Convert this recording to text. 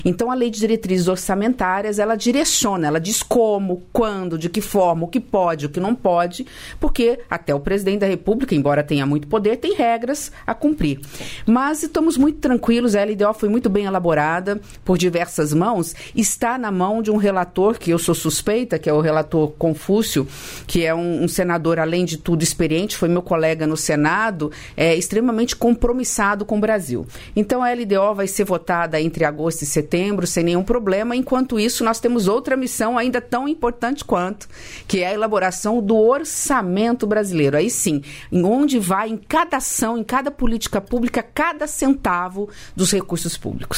Então, a Lei de Diretrizes Orçamentárias, ela direciona, ela diz como, quando, de que forma, o que pode, o que não pode, porque até o presidente da República, embora tenha muito poder, tem regras a cumprir. Mas estamos muito tranquilos, a LDO foi muito bem elaborada por diversas mãos, está na mão de um relator, que eu sou suspeita, que é o relator Confúcio, que é um senador, além de tudo, experiente, foi meu colega no Senado, extremamente compromissado com o Brasil. Então, a LDO vai ser votada entre agosto e setembro, sem nenhum problema. Enquanto isso, nós temos outra missão ainda tão importante quanto, que é a elaboração do orçamento brasileiro. Aí sim, em onde vai, em cada ação, em cada política pública, cada centavo dos recursos públicos.